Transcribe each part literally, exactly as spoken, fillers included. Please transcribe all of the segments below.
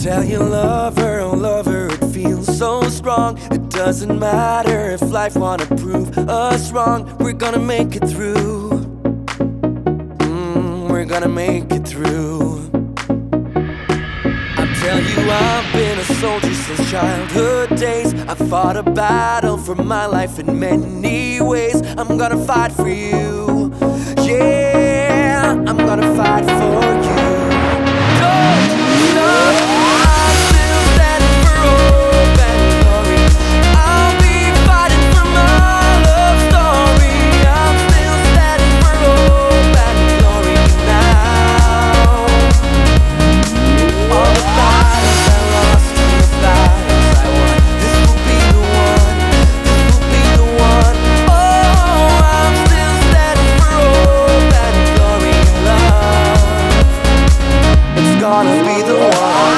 tell you love her, oh love her, it feels so strong. It doesn't matter if life wanna prove us wrong. We're gonna make it through. mm, We're gonna make it through. I tell you I've been a soldier since childhood days. I fought a battle for my life in many ways. I'm gonna fight for you. Yeah, I'm gonna fight for you. Don't stop. I'm still standing for hope and glory. I'll be fighting for my love story. I'm still standing for hope and glory now. All the battles I lost and the battles I won, this will be the one, this will be the one. Oh, I'm still standing for hope and glory and love. It's gonna be the one.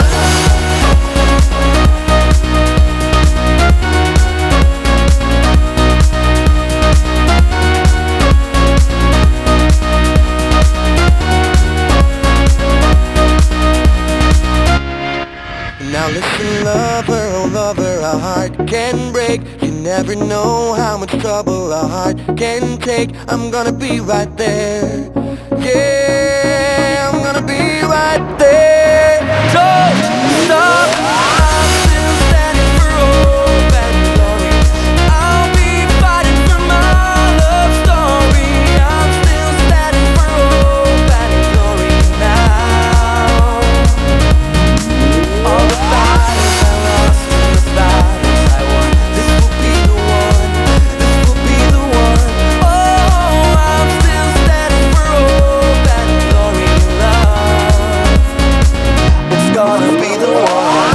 Now listen, lover, oh lover, a heart can break. You never know how much trouble a heart can take. I'm gonna be right there. Yeah, I'm gonna be right there. Don't stop. I'm still standing for hope and glory. I'll be fighting for my love story. I'm still standing for hope and glory now. All the battles I lost and the battles I won, this will be the one, this will be the one. Oh, I'm still standing for hope and glory and love. It's gonna be the one.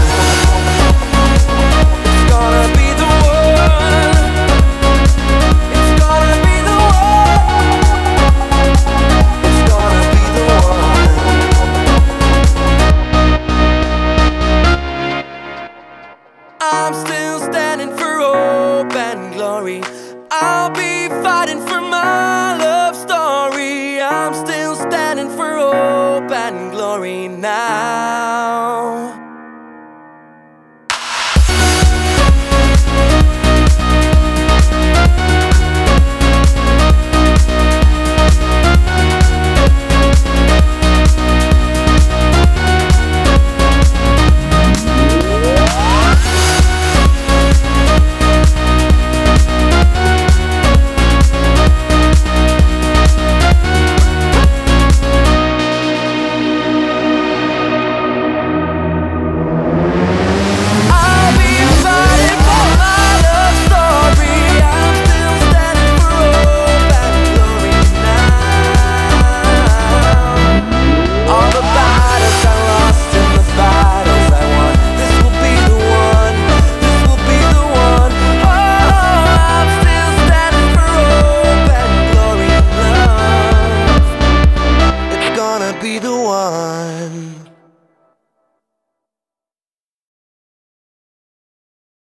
It's gonna be the one. It's gonna be the one. It's gonna be the one. I'm still standing for hope and glory. I'll be fighting for my love story. I'm still standing for hope and glory now.